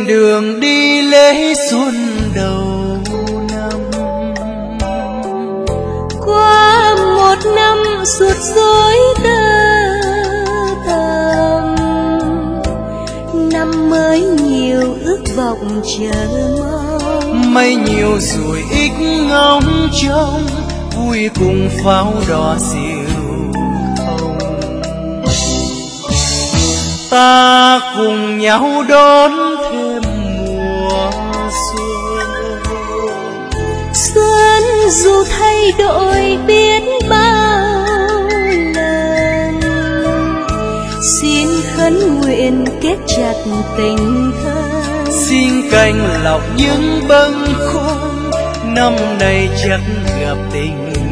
trên đường đi lễ xuân đầu năm. Qua một năm suốt dối tơ thầm, năm mới nhiều ước vọng chờ mong. Mây nhiều rồi ít ngóng trông, vui cùng pháo đỏ diệu không. Ta cùng nhau đón thêm mùa xuân. Xuân dù thay đổi biết bao lần, xin khấn nguyện kết chặt tình thân. Xin canh lọc những bâng khuâng, năm nay chắc gặp tình